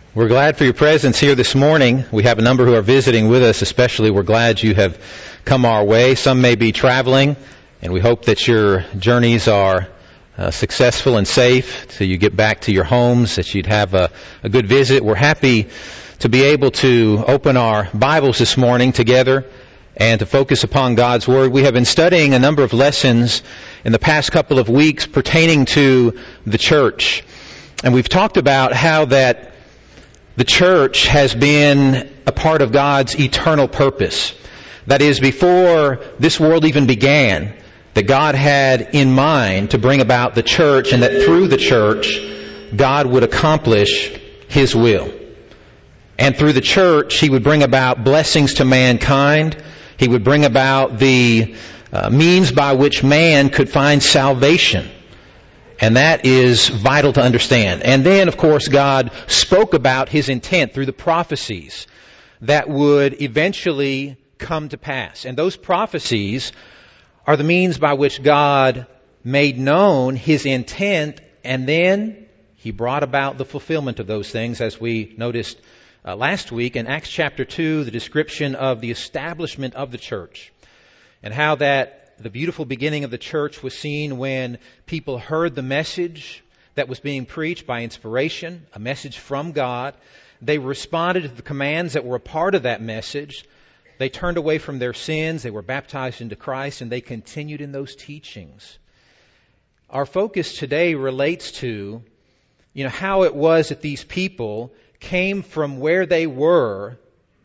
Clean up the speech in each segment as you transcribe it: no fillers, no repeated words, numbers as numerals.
We're glad for your presence here this morning. We have a number who are visiting with us, especially. We're glad you have come our way. Some may be traveling, and we hope that your journeys are successful and safe till you get back to your homes, that you'd have a good visit. We're happy to be able to open our Bibles this morning together and to focus upon God's Word. We have been studying a number of lessons in the past couple of weeks pertaining to the church. And we've talked about how that the church has been a part of God's eternal purpose. That is, before this world even began, that God had in mind to bring about the church, and that through the church, God would accomplish His will. And through the church, He would bring about blessings to mankind. He would bring about the means by which man could find salvation. And that is vital to understand. And then, of course, God spoke about His intent through the prophecies that would eventually come to pass. And those prophecies are the means by which God made known His intent, and then He brought about the fulfillment of those things, as we noticed last week in Acts chapter 2, the description of the establishment of the church, and how that the beautiful beginning of the church was seen when people heard the message that was being preached by inspiration, a message from God. They responded to the commands that were a part of that message. They turned away from their sins. They were baptized into Christ, and they continued in those teachings. Our focus today relates to, how it was that these people came from where they were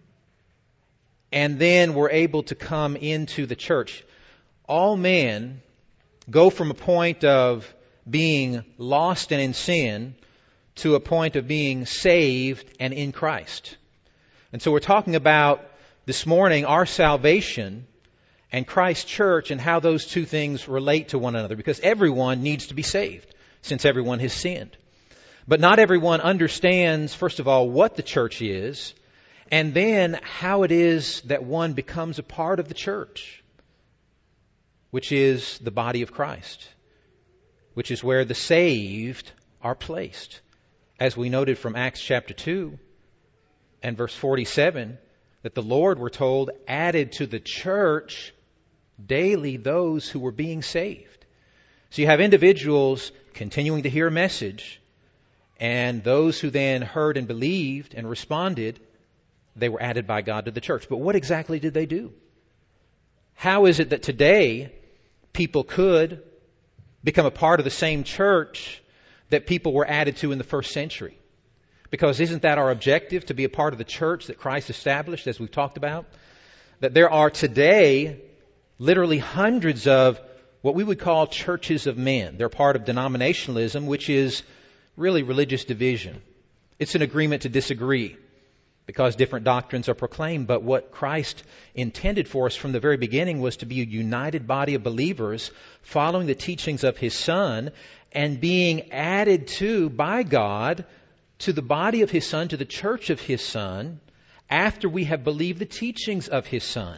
and then were able to come into the church. All men go from a point of being lost and in sin to a point of being saved and in Christ. And so we're talking about this morning our salvation and Christ's church and how those two things relate to one another, because everyone needs to be saved since everyone has sinned. But not everyone understands, first of all, what the church is, and then how it is that one becomes a part of the church, which is the body of Christ, which is where the saved are placed. As we noted from Acts chapter 2 and verse 47, that the Lord, we're told, added to the church daily those who were being saved. So you have individuals continuing to hear a message, and those who then heard and believed and responded, they were added by God to the church. But what exactly did they do? How is it that today people could become a part of the same church that people were added to in the first century? Because isn't that our objective, to be a part of the church that Christ established, as we've talked about? That there are today literally hundreds of what we would call churches of men. They're part of denominationalism, which is really religious division. It's an agreement to disagree because different doctrines are proclaimed. But what Christ intended for us from the very beginning was to be a united body of believers following the teachings of His Son and being added to by God to the body of His Son, to the church of His Son, after we have believed the teachings of His Son.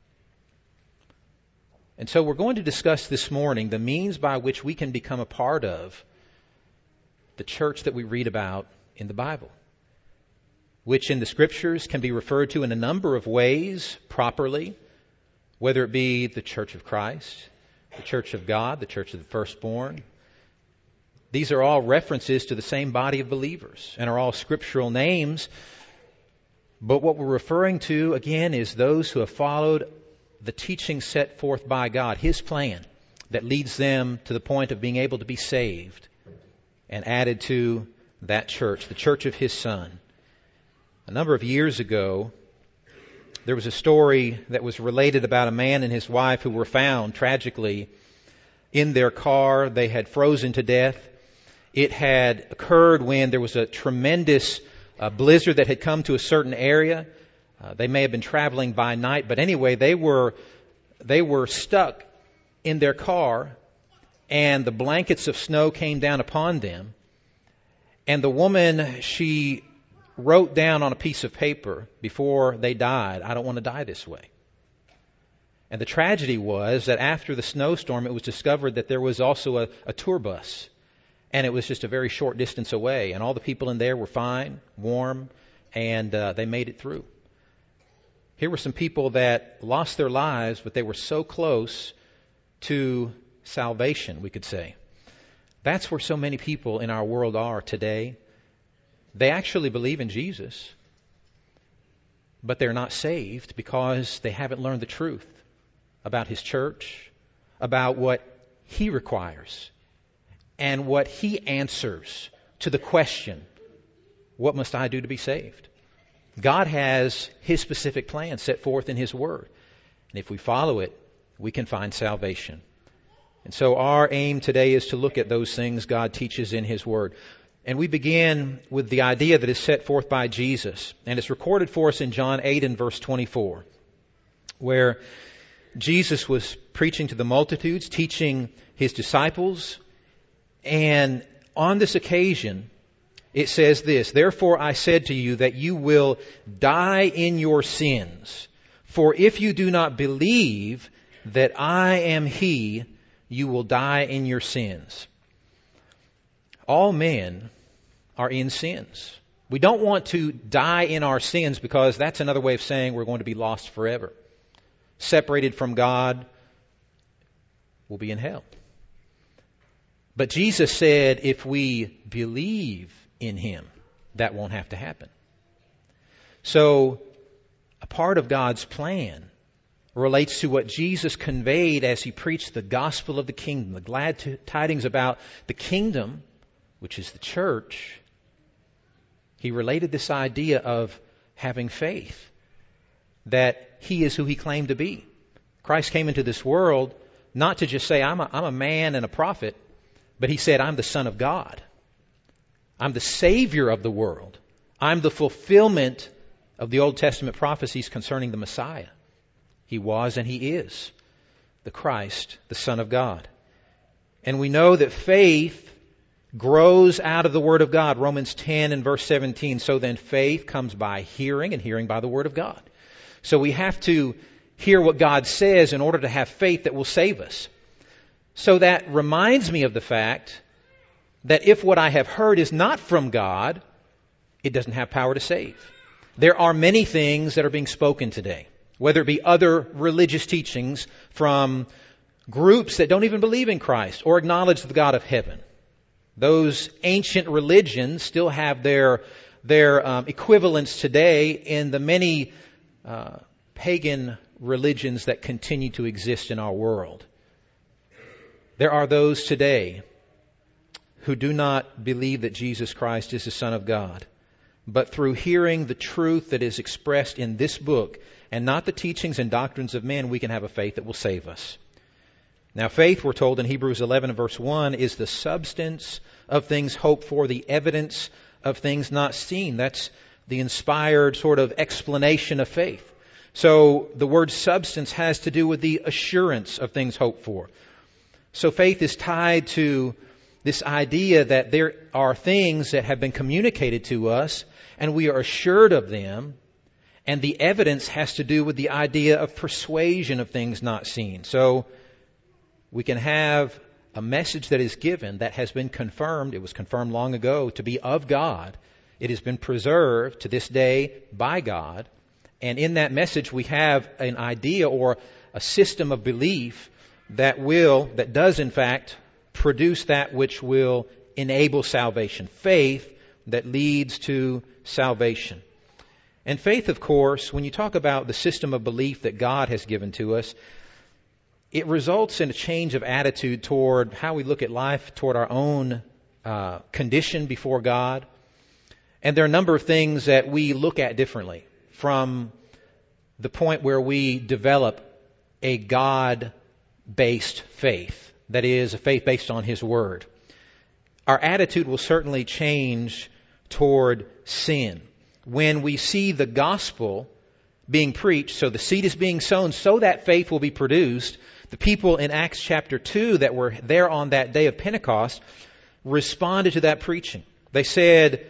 And so we're going to discuss this morning the means by which we can become a part of the church that we read about in the Bible, which in the Scriptures can be referred to in a number of ways properly, whether it be the church of Christ, the church of God, the church of the firstborn. These are all references to the same body of believers and are all scriptural names. But what we're referring to, again, is those who have followed the teaching set forth by God, His plan that leads them to the point of being able to be saved and added to that church, the church of His Son. A number of years ago, there was a story that was related about a man and his wife who were found tragically in their car. They had frozen to death. It had occurred when there was a tremendous blizzard that had come to a certain area. They may have been traveling by night, but anyway, they were stuck in their car, and the blankets of snow came down upon them. And the woman, she wrote down on a piece of paper before they died, "I don't want to die this way." And the tragedy was that after the snowstorm, it was discovered that there was also a tour bus. and it was just a very short distance away. And all the people in there were fine, warm, and they made it through. Here were some people that lost their lives, but they were so close to salvation, we could say. That's where so many people in our world are today. They actually believe in Jesus, but they're not saved because they haven't learned the truth about His church, about what He requires, and what He answers to the question, what must I do to be saved? God has His specific plan set forth in His Word. And if we follow it, we can find salvation. And so our aim today is to look at those things God teaches in His Word. And we begin with the idea that is set forth by Jesus. And it's recorded for us in John 8 and verse 24, where Jesus was preaching to the multitudes, teaching His disciples. And on this occasion, it says this, "Therefore I said to you that you will die in your sins. For if you do not believe that I am He, you will die in your sins." All men are in sins. We don't want to die in our sins because that's another way of saying we're going to be lost forever. Separated from God, we'll be in hell. But Jesus said if we believe in Him, that won't have to happen. So, a part of God's plan relates to what Jesus conveyed as He preached the gospel of the kingdom, the glad tidings about the kingdom, which is the church. He related this idea of having faith, that He is who He claimed to be. Christ came into this world not to just say, I'm a man and a prophet, but He said, I'm the Son of God. I'm the Savior of the world. I'm the fulfillment of the Old Testament prophecies concerning the Messiah. He was and He is the Christ, the Son of God. And we know that faith grows out of the Word of God. Romans 10 and verse 17. So then faith comes by hearing, and hearing by the Word of God. So we have to hear what God says in order to have faith that will save us. So that reminds me of the fact that if what I have heard is not from God, it doesn't have power to save. There are many things that are being spoken today, whether it be other religious teachings from groups that don't even believe in Christ or acknowledge the God of heaven. Those ancient religions still have their equivalents today in the many pagan religions that continue to exist in our world. There are those today who do not believe that Jesus Christ is the Son of God, but through hearing the truth that is expressed in this book and not the teachings and doctrines of men, we can have a faith that will save us. Now, faith, we're told in Hebrews 11 and verse 1, is the substance of things hoped for, the evidence of things not seen. That's the inspired sort of explanation of faith. So the word substance has to do with the assurance of things hoped for. So faith is tied to this idea that there are things that have been communicated to us and we are assured of them. And the evidence has to do with the idea of persuasion of things not seen. So we can have a message that is given that has been confirmed. It was confirmed long ago to be of God. It has been preserved to this day by God. And in that message we have an idea or a system of belief that does in fact produce that which will enable salvation. Faith that leads to salvation. And faith, of course, when you talk about the system of belief that God has given to us, it results in a change of attitude toward how we look at life, toward our own condition before God. And there are a number of things that we look at differently from the point where we develop a God-based faith, that is, a faith based on His Word. Our attitude will certainly change toward sin. When we see the gospel being preached, so the seed is being sown so that faith will be produced, the people in Acts chapter 2 that were there on that day of Pentecost responded to that preaching. They said,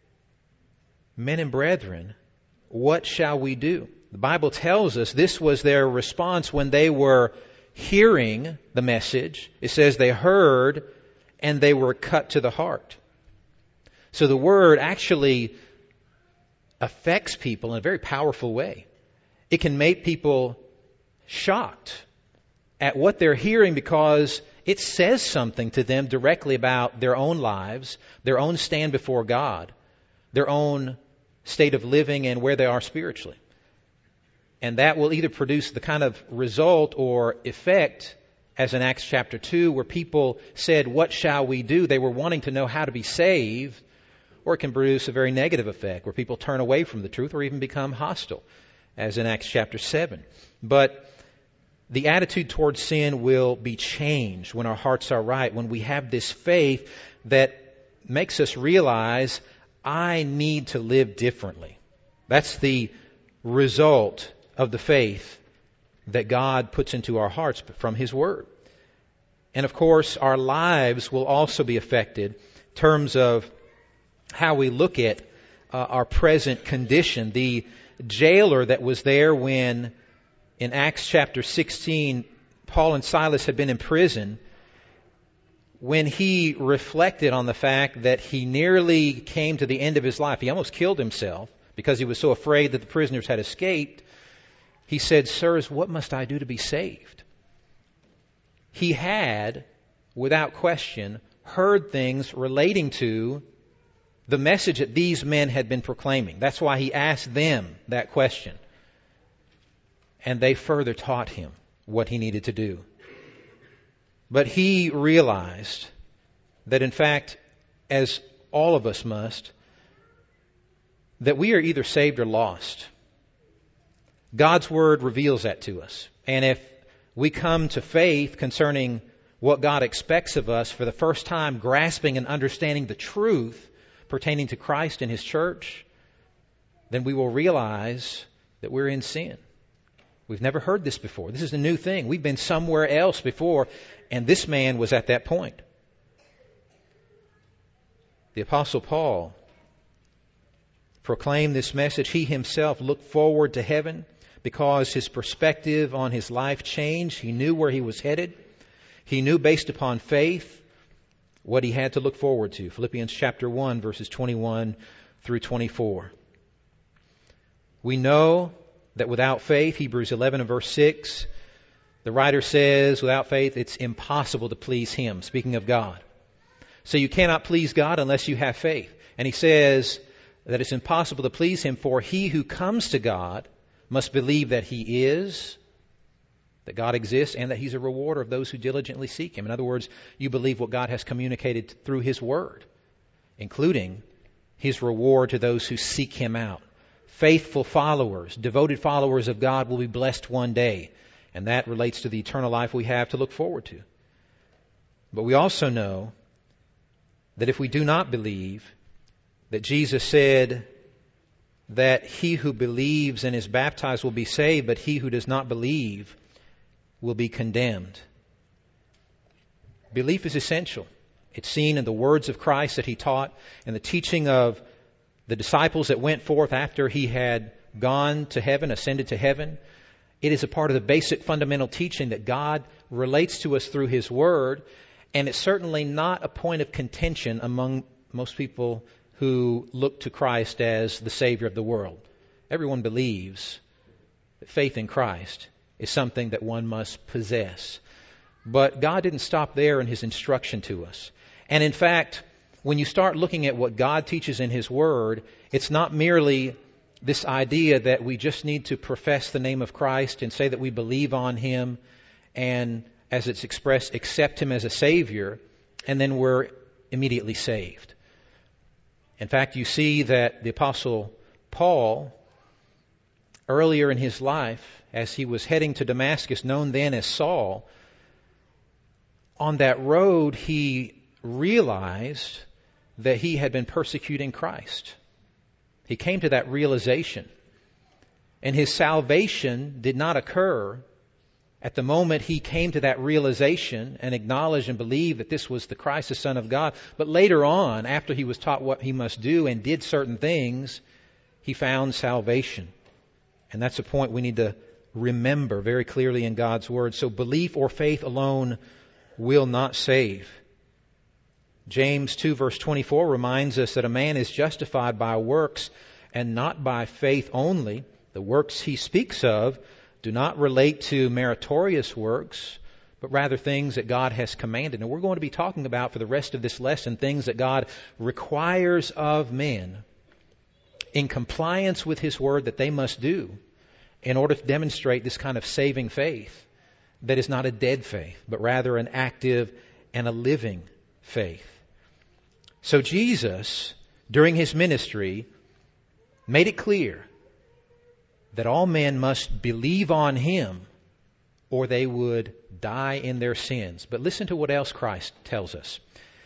"Men and brethren, what shall we do?" The Bible tells us this was their response when they were hearing the message. It says they heard and they were cut to the heart. So the Word actually affects people in a very powerful way. It can make people shocked at what they're hearing because it says something to them directly about their own lives, their own stand before God, their own state of living and where they are spiritually. And that will either produce the kind of result or effect as in Acts chapter 2 where people said, "What shall we do?" They were wanting to know how to be saved. Or it can produce a very negative effect where people turn away from the truth or even become hostile, as in Acts chapter 7. But the attitude towards sin will be changed when our hearts are right, when we have this faith that makes us realize, I need to live differently. That's the result of the faith that God puts into our hearts from His Word. And of course, our lives will also be affected in terms of how we look at our present condition. The jailer that was there when, in Acts chapter 16, Paul and Silas had been in prison, when he reflected on the fact that he nearly came to the end of his life, he almost killed himself because he was so afraid that the prisoners had escaped, he said, "Sirs, what must I do to be saved?" He had, without question, heard things relating to the message that these men had been proclaiming. That's why he asked them that question. And they further taught him what he needed to do. But he realized that in fact, as all of us must, that we are either saved or lost. God's Word reveals that to us. And if we come to faith concerning what God expects of us for the first time, grasping and understanding the truth pertaining to Christ and His church, then we will realize that we're in sin. We've never heard this before. This is a new thing. We've been somewhere else before, and this man was at that point. The Apostle Paul proclaimed this message. He himself looked forward to heaven because his perspective on his life changed. He knew where he was headed. He knew based upon faith what he had to look forward to. Philippians chapter 1, verses 21 through 24. We know that without faith, Hebrews 11 and verse 6, the writer says, without faith, it's impossible to please Him, speaking of God. So you cannot please God unless you have faith. And he says that it's impossible to please Him, for he who comes to God must believe that He is, that God exists, and that He's a rewarder of those who diligently seek Him. In other words, you believe what God has communicated through His Word, including His reward to those who seek Him out. Faithful followers, devoted followers of God will be blessed one day, and that relates to the eternal life we have to look forward to. But we also know that if we do not believe, that Jesus said that he who believes and is baptized will be saved, but he who does not believe will be condemned. Belief is essential. It's seen in the words of Christ that He taught and the teaching of the disciples that went forth after He had gone to heaven, ascended to heaven. It is a part of the basic fundamental teaching that God relates to us through His Word, and it's certainly not a point of contention among most people who look to Christ as the Savior of the world. Everyone believes that faith in Christ is something that one must possess. But God didn't stop there in His instruction to us. And in fact, when you start looking at what God teaches in His Word, it's not merely this idea that we just need to profess the name of Christ and say that we believe on Him and, as it's expressed, accept Him as a Savior, and then we're immediately saved. In fact, you see that the Apostle Paul, earlier in his life, as he was heading to Damascus, known then as Saul, on that road he realized that he had been persecuting Christ. He came to that realization. And his salvation did not occur at the moment he came to that realization and acknowledged and believed that this was the Christ, the Son of God. But later on, after he was taught what he must do and did certain things, he found salvation. And that's a point we need to remember very clearly in God's Word. So belief or faith alone will not save. James 2 verse 24 reminds us that a man is justified by works and not by faith only. The works he speaks of do not relate to meritorious works, but rather things that God has commanded. And we're going to be talking about for the rest of this lesson things that God requires of men in compliance with His Word that they must do in order to demonstrate this kind of saving faith that is not a dead faith, but rather an active and a living faith. So Jesus, during His ministry, made it clear that all men must believe on Him or they would die in their sins. But listen to what else Christ tells us.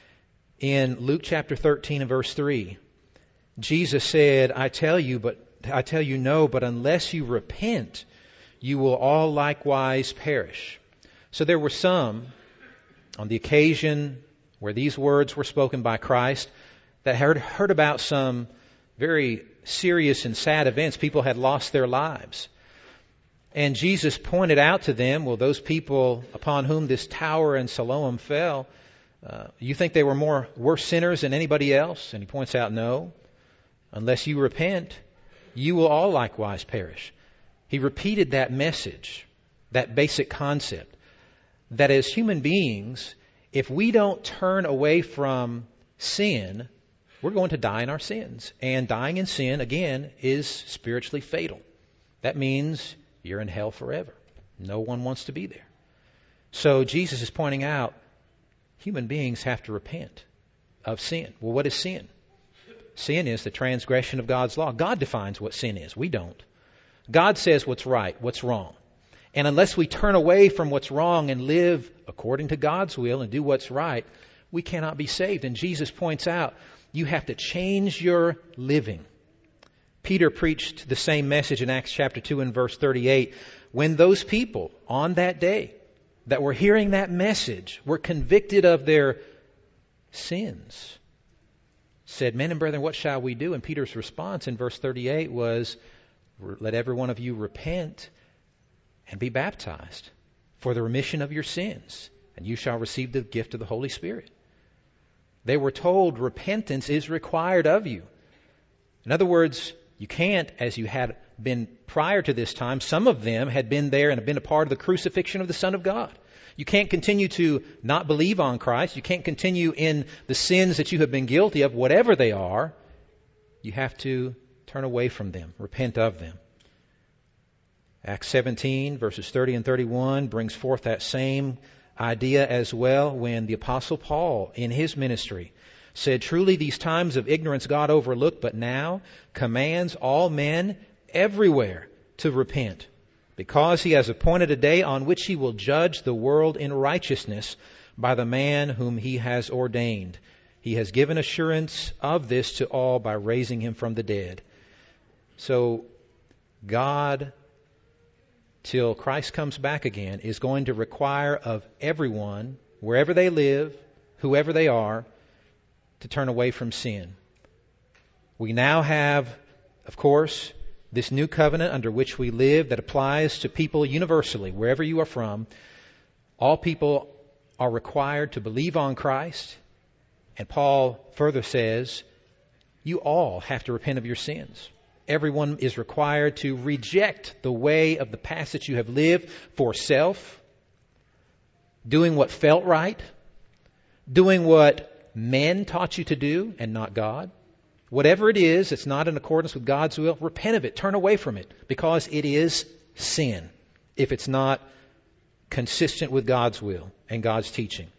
In Luke chapter 13 and verse 3, Jesus said, I tell you no, but unless you repent, you will all likewise perish. So there were some on the occasion where these words were spoken by Christ that heard about some very serious and sad events. People had lost their lives. And Jesus pointed out to them, well, those people upon whom this tower in Siloam fell, you think they were worse sinners than anybody else? And He points out, no. Unless you repent, you will all likewise perish. He repeated that message, that basic concept, that as human beings, if we don't turn away from sin, we're going to die in our sins. And dying in sin, again, is spiritually fatal. That means you're in hell forever. No one wants to be there. So Jesus is pointing out, human beings have to repent of sin. Well, what is sin? Sin is the transgression of God's law. God defines what sin is. We don't. God says what's right, what's wrong. And unless we turn away from what's wrong and live according to God's will and do what's right, we cannot be saved. And Jesus points out, you have to change your living. Peter preached the same message in Acts chapter 2 and verse 38. When those people on that day that were hearing that message were convicted of their sins, said, men and brethren, what shall we do? And Peter's response in verse 38 was, let every one of you repent and be baptized for the remission of your sins, and you shall receive the gift of the Holy Spirit. They were told repentance is required of you. In other words, you can't, as you had been prior to this time, some of them had been there and had been a part of the crucifixion of the Son of God. You can't continue to not believe on Christ. You can't continue in the sins that you have been guilty of, whatever they are. You have to turn away from them, repent of them. Acts 17, verses 30 and 31 brings forth that same idea as well when the Apostle Paul, in his ministry, said, truly these times of ignorance God overlooked, but now commands all men everywhere to repent, because He has appointed a day on which He will judge the world in righteousness by the man whom He has ordained. He has given assurance of this to all by raising Him from the dead. So God, till Christ comes back again, is going to require of everyone, wherever they live, whoever they are, to turn away from sin. We now have, of course, this new covenant under which we live that applies to people universally, wherever you are from. All people are required to believe on Christ. And Paul further says, you all have to repent of your sins. Everyone is required to reject the way of the past that you have lived for self, doing what felt right, doing what men taught you to do and not God. Whatever it is that's not in accordance with God's will, repent of it. Turn away from it, because it is sin if it's not consistent with God's will and God's teaching.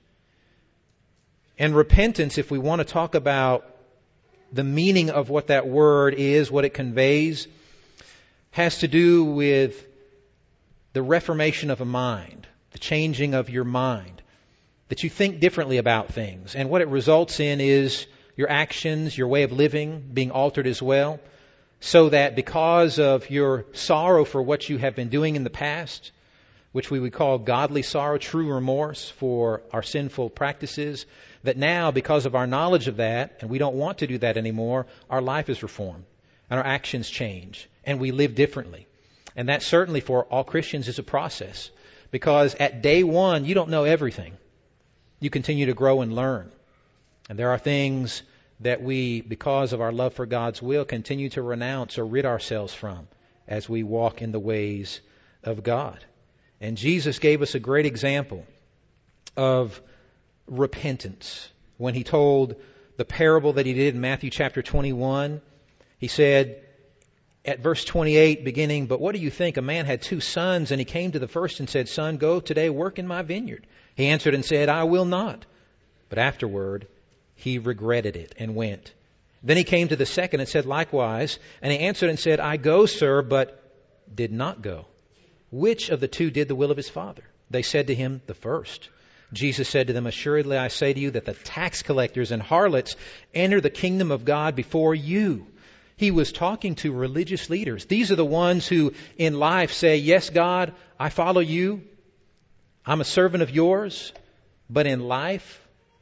And repentance, if we want to talk about the meaning of what that word is, what it conveys, has to do with the reformation of a mind, the changing of your mind, that you think differently about things. And what it results in is your actions, your way of living being altered as well, so that because of your sorrow for what you have been doing in the past, which we would call godly sorrow, true remorse for our sinful practices, that now, because of our knowledge of that, and we don't want to do that anymore, our life is reformed and our actions change and we live differently. And that certainly for all Christians is a process, because at day one, you don't know everything. You continue to grow and learn. And there are things that we, because of our love for God's will, continue to renounce or rid ourselves from as we walk in the ways of God. And Jesus gave us a great example of repentance when he told the parable that he did in Matthew chapter 21. He said at verse 28 beginning, "But what do you think? A man had 2 sons, and he came to the first and said, 'Son, go today work in my vineyard.' He answered and said, 'I will not.' But afterward he regretted it and went. Then he came to the second and said likewise. And he answered and said, 'I go, sir,' but did not go. Which of the 2 did the will of his father?" They said to him, "The first." Jesus said to them, "Assuredly I say to you that the tax collectors and harlots enter the kingdom of God before you." He was talking to religious leaders. These are the ones who in life say, "Yes, God, I follow you. I'm a servant of yours." But in life,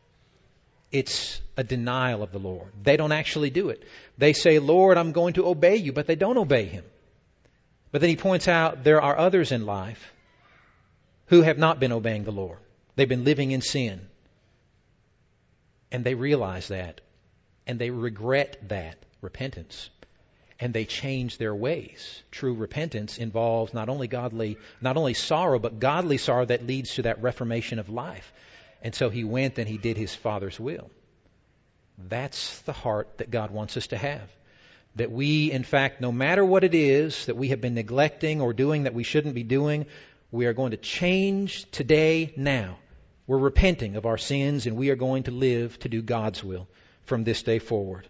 it's a denial of the Lord. They don't actually do it. They say, "Lord, I'm going to obey you," but they don't obey him. But then he points out there are others in life who have not been obeying the Lord. They've been living in sin. And they realize that. And they regret that repentance. And they change their ways. True repentance involves not only sorrow, but godly sorrow that leads to that reformation of life. And so he went and he did his Father's will. That's the heart that God wants us to have. That we, in fact, no matter what it is that we have been neglecting or doing that we shouldn't be doing, we are going to change today, now. We're repenting of our sins and we are going to live to do God's will from this day forward.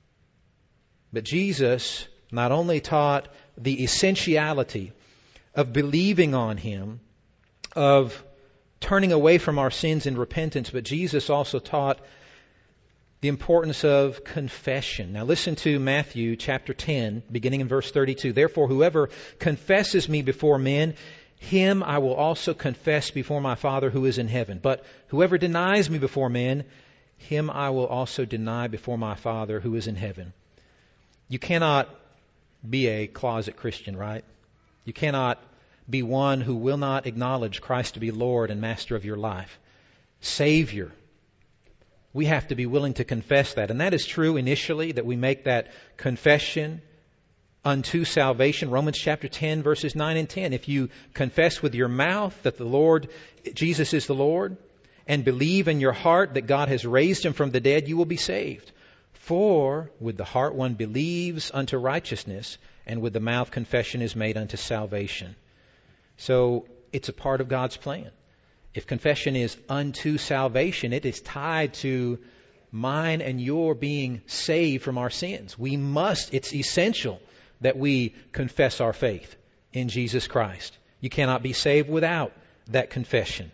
But Jesus not only taught the essentiality of believing on him, of turning away from our sins in repentance, but Jesus also taught the importance of confession. Now listen to Matthew chapter 10, beginning in verse 32. "Therefore, whoever confesses me before men, him I will also confess before my Father who is in heaven. But whoever denies me before men, him I will also deny before my Father who is in heaven." You cannot be a closet Christian, right? You cannot be one who will not acknowledge Christ to be Lord and Master of your life, Savior. We have to be willing to confess that. And that is true initially, that we make that confession unto salvation. Romans chapter 10, verses 9 and 10. If you confess with your mouth that the Lord, Jesus is the Lord, and believe in your heart that God has raised him from the dead, you will be saved. For with the heart one believes unto righteousness, and with the mouth confession is made unto salvation. So it's a part of God's plan. If confession is unto salvation, it is tied to mine and your being saved from our sins. It's essential that we confess our faith in Jesus Christ. You cannot be saved without that confession.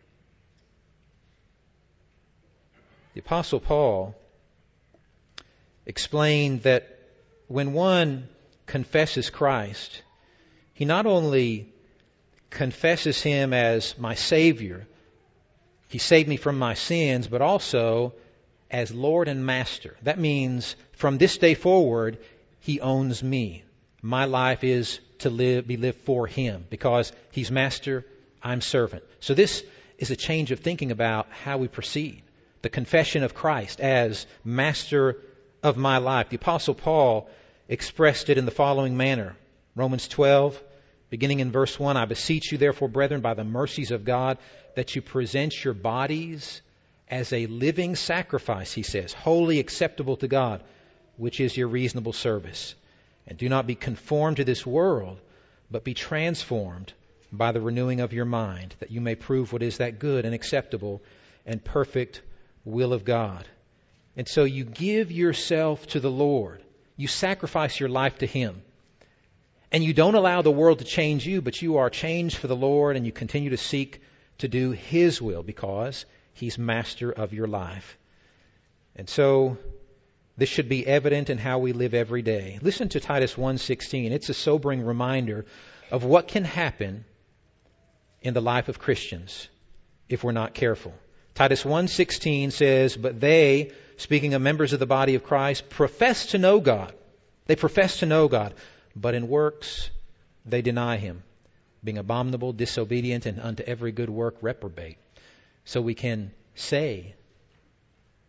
The Apostle Paul explained that when one confesses Christ, he not only confesses him as my Savior, he saved me from my sins, but also as Lord and Master. That means from this day forward, he owns me. My life is to be lived for him because he's master, I'm servant. So this is a change of thinking about how we proceed. The confession of Christ as master of my life. The Apostle Paul expressed it in the following manner. Romans 12, beginning in verse 1, "I beseech you therefore, brethren, by the mercies of God, that you present your bodies as a living sacrifice," he says, "wholly acceptable to God, which is your reasonable service. And do not be conformed to this world, but be transformed by the renewing of your mind, that you may prove what is that good and acceptable and perfect will of God." And so you give yourself to the Lord. You sacrifice your life to him. And you don't allow the world to change you, but you are changed for the Lord, and you continue to seek to do his will because he's master of your life. And so this should be evident in how we live every day. Listen to Titus 1:16. It's a sobering reminder of what can happen in the life of Christians if we're not careful. Titus 1:16 says, "But they," speaking of members of the body of Christ, "profess to know God." They profess to know God, but in works they deny him, being abominable, disobedient, and unto every good work reprobate. So we can say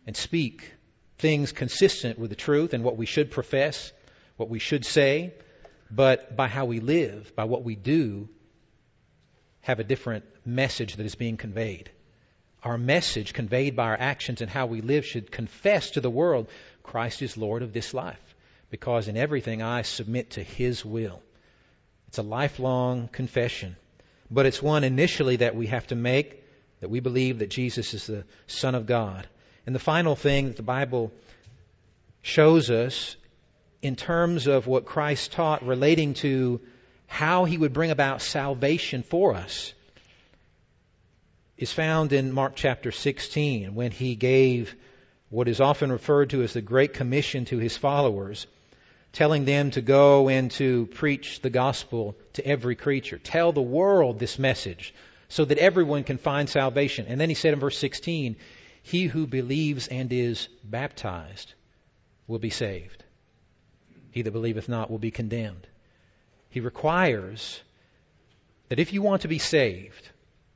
and speak things consistent with the truth and what we should profess, what we should say, but by how we live, by what we do, have a different message that is being conveyed. Our message conveyed by our actions and how we live should confess to the world, Christ is Lord of this life, because in everything I submit to His will. It's a lifelong confession, but it's one initially that we have to make, that we believe that Jesus is the Son of God. And the final thing that the Bible shows us in terms of what Christ taught relating to how He would bring about salvation for us is found in Mark chapter 16, when He gave what is often referred to as the Great Commission to His followers, telling them to go and to preach the gospel to every creature. Tell the world this message so that everyone can find salvation. And then He said in verse 16, he who believes and is baptized will be saved. He that believeth not will be condemned. He requires that if you want to be saved,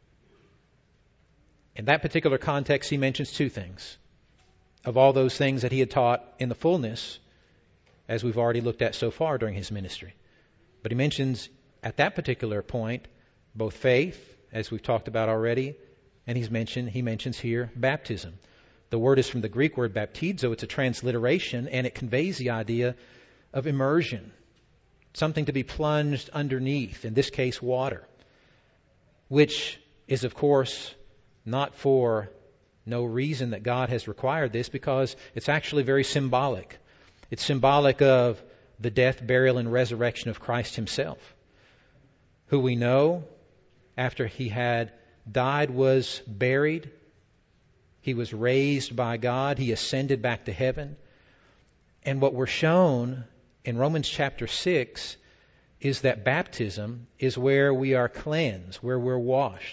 in that particular context, He mentions two things. Of all those things that He had taught in the fullness, as we've already looked at so far during His ministry. But He mentions at that particular point both faith, as we've talked about already, and He mentions here baptism. The word is from the Greek word baptizo. It's a transliteration, and it conveys the idea of immersion, something to be plunged underneath, in this case water, which is of course not for no reason that God has required this, because it's actually very symbolic. It's symbolic of the death, burial, and resurrection of Christ Himself, who we know after He had died was buried. He was raised by God. He ascended back to heaven. And what we're shown in Romans chapter 6 is that baptism is where we are cleansed, where we're washed.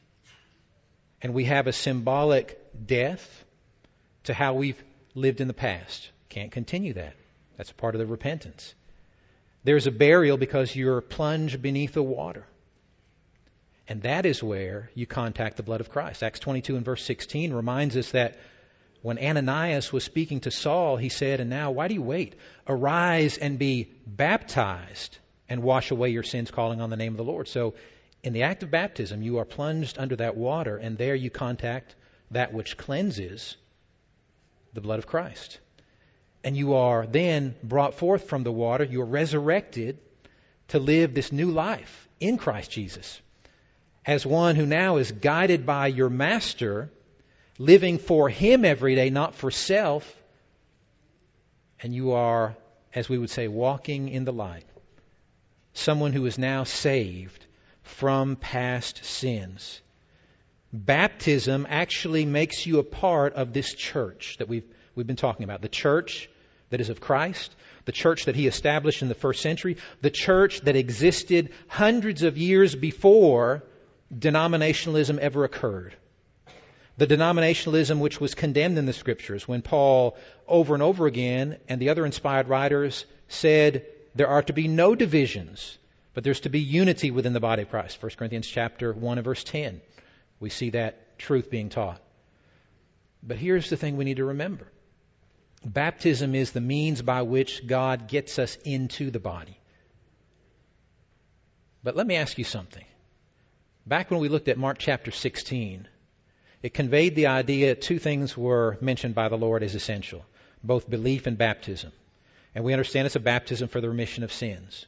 And we have a symbolic death to how we've lived in the past. Can't continue that. That's part of the repentance. There's a burial because you're plunged beneath the water. And that is where you contact the blood of Christ. Acts 22 and verse 16 reminds us that when Ananias was speaking to Saul, he said, and now why do you wait? Arise and be baptized and wash away your sins, calling on the name of the Lord. So in the act of baptism, you are plunged under that water, and there you contact that which cleanses, the blood of Christ. And you are then brought forth from the water. You are resurrected to live this new life in Christ Jesus, as one who now is guided by your Master, living for Him every day, not for self. And you are, as we would say, walking in the light. Someone who is now saved from past sins. Baptism actually makes you a part of this church that we've been talking about. The church that is of Christ, the church that He established in the first century, the church that existed hundreds of years before denominationalism ever occurred. The denominationalism which was condemned in the Scriptures when Paul over and over again and the other inspired writers said there are to be no divisions, but there's to be unity within the body of Christ. 1 Corinthians chapter 1 and verse 10. We see that truth being taught. But here's the thing we need to remember. Baptism is the means by which God gets us into the body. But let me ask you something. Back when we looked at Mark chapter 16, it conveyed the idea two things were mentioned by the Lord as essential, both belief and baptism. And we understand it's a baptism for the remission of sins.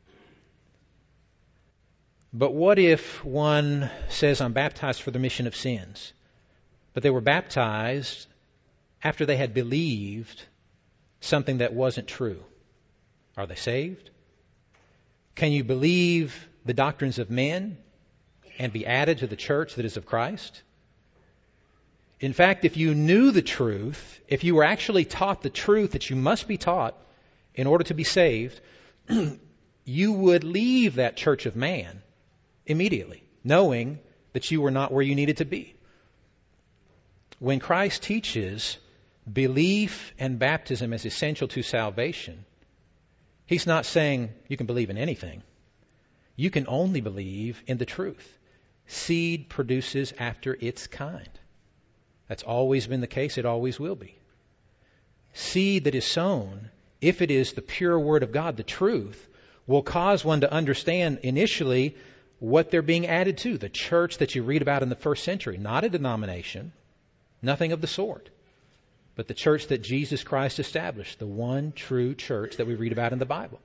But what if one says, I'm baptized for the remission of sins, but they were baptized after they had believed something that wasn't true? Are they saved? Can you believe the doctrines of men and be added to the church that is of Christ? In fact, if you knew the truth, if you were actually taught the truth that you must be taught in order to be saved, you would leave that church of man immediately, knowing that you were not where you needed to be. When Christ teaches belief and baptism as essential to salvation, He's not saying you can believe in anything. You can only believe in the truth. Seed produces after its kind. That's always been the case. It always will be. Seed that is sown, if it is the pure Word of God, the truth, will cause one to understand initially what they're being added to. The church that you read about in the first century, not a denomination, nothing of the sort, but the church that Jesus Christ established, the one true church that we read about in the Bible.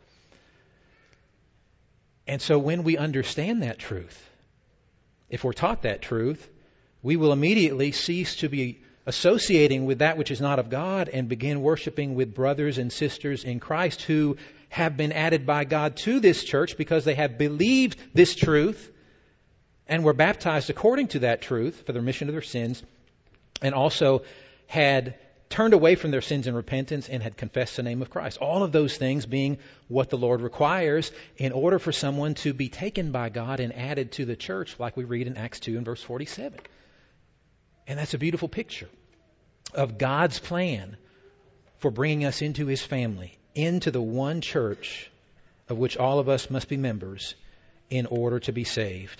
And so when we understand that truth, if we're taught that truth, we will immediately cease to be associating with that which is not of God and begin worshiping with brothers and sisters in Christ who have been added by God to this church because they have believed this truth and were baptized according to that truth for the remission of their sins, and also had turned away from their sins in repentance and had confessed the name of Christ. All of those things being what the Lord requires in order for someone to be taken by God and added to the church, like we read in Acts 2 and verse 47. And that's a beautiful picture of God's plan for bringing us into His family, into the one church of which all of us must be members in order to be saved.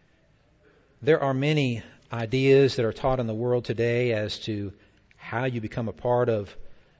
There are many ideas that are taught in the world today as to how you become a part of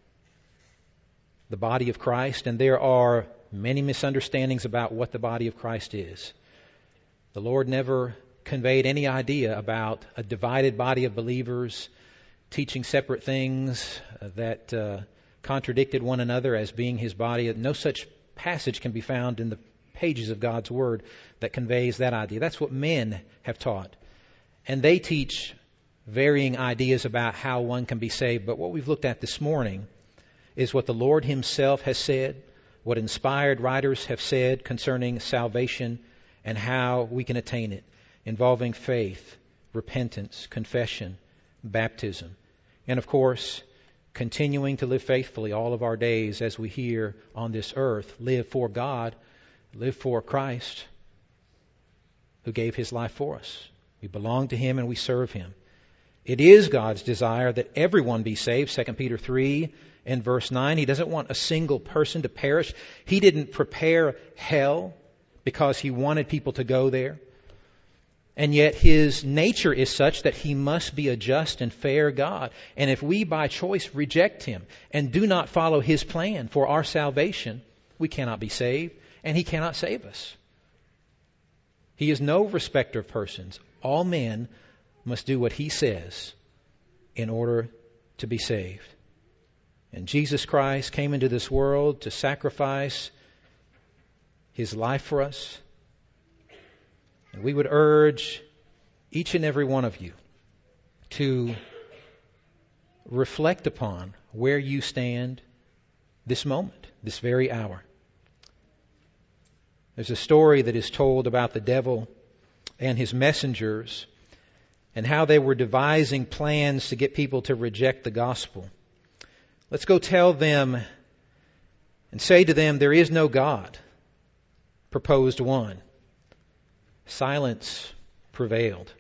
the body of Christ, and there are many misunderstandings about what the body of Christ is. The Lord never conveyed any idea about a divided body of believers teaching separate things that contradicted one another as being His body. No such passage can be found in the pages of God's Word that conveys that idea. That's what men have taught. And they teach varying ideas about how one can be saved. But what we've looked at this morning is what the Lord Himself has said, what inspired writers have said concerning salvation and how we can attain it, involving faith, repentance, confession, baptism, and of course, continuing to live faithfully all of our days as we here on this earth, live for God, live for Christ, who gave His life for us. We belong to Him and we serve Him. It is God's desire that everyone be saved. 2 Peter 3 and verse 9. He doesn't want a single person to perish. He didn't prepare hell because He wanted people to go there. And yet His nature is such that He must be a just and fair God. And if we by choice reject Him and do not follow His plan for our salvation, we cannot be saved and He cannot save us. He is no respecter of persons. All men must do what He says in order to be saved. And Jesus Christ came into this world to sacrifice His life for us. And we would urge each and every one of you to reflect upon where you stand this moment, this very hour. There's a story that is told about the devil and his messengers and how they were devising plans to get people to reject the gospel. Let's go tell them and say to them, there is no God, proposed one. Silence prevailed.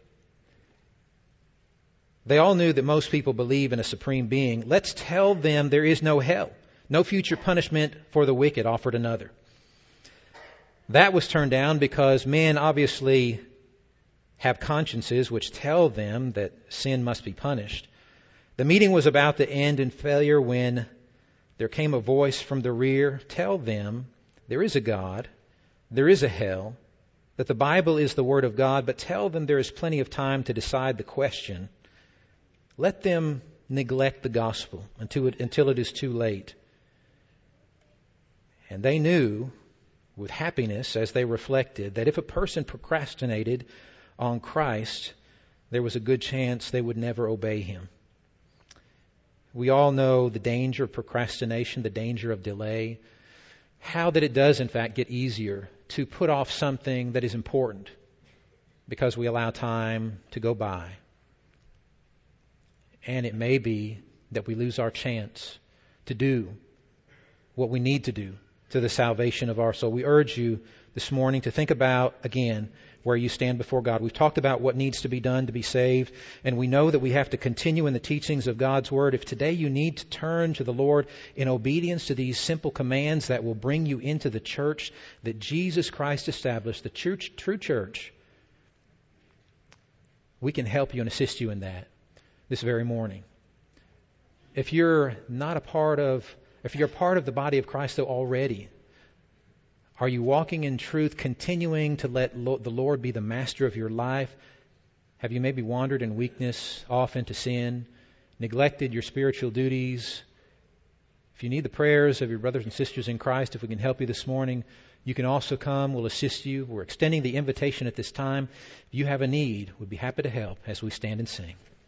They all knew that most people believe in a supreme being. Let's tell them there is no hell, no future punishment for the wicked, offered another. That was turned down because men obviously have consciences which tell them that sin must be punished. The meeting was about to end in failure when there came a voice from the rear. Tell them there is a God, there is a hell, that the Bible is the Word of God, but tell them there is plenty of time to decide the question. Let them neglect the gospel until it is too late. And they knew with happiness as they reflected that if a person procrastinated on Christ, there was a good chance they would never obey Him. We all know the danger of procrastination, the danger of delay, how that it does in fact get easier to put off something that is important because we allow time to go by. And it may be that we lose our chance to do what we need to do to the salvation of our soul. We urge you this morning to think about, again, where you stand before God. We've talked about what needs to be done to be saved, and we know that we have to continue in the teachings of God's Word. If today you need to turn to the Lord in obedience to these simple commands that will bring you into the church that Jesus Christ established, the true church, we can help you and assist you in that. this very morning. If you're a part of the body of Christ though already, are you walking in truth, continuing to let the Lord be the master of your life? Have you maybe wandered in weakness off into sin, neglected your spiritual duties? If you need the prayers of your brothers and sisters in Christ, if we can help you this morning, you can also come. We'll assist you. We're extending the invitation at this time. If you have a need, we'd be happy to help as we stand and sing.